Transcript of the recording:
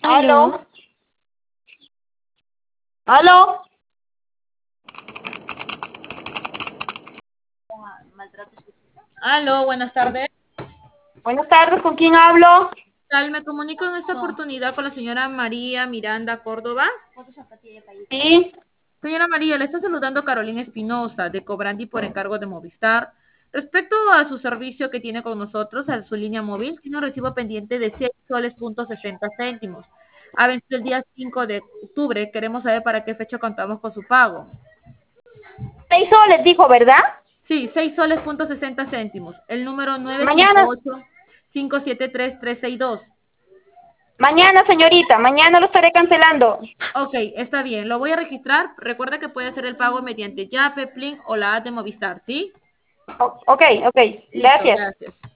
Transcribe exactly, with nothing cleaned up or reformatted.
Aló. Aló. Aló. Aló, buenas tardes. Buenas tardes, ¿con quién hablo? Tal, me comunico en esta oportunidad con la señora María Miranda Córdoba. Sí. Señora María, le está saludando Carolina Espinosa de Cobrandi por encargo de Movistar. Respecto a su servicio que tiene con nosotros, a su línea móvil, tiene un recibo pendiente de seis soles punto sesenta céntimos. Ha vencido el día cinco de octubre. Queremos saber para qué fecha contamos con su pago. Seis soles dijo, ¿verdad? Sí, seis soles punto sesenta céntimos. El número nueve cinco Mañana, ocho cinco siete tres tres seis dos. mañana, señorita, mañana lo estaré cancelando. Ok, está bien. Lo voy a registrar. Recuerda que puede hacer el pago mediante Yape, Plin o la app de Movistar, ¿sí? O- ok, ok, Listo, gracias. gracias.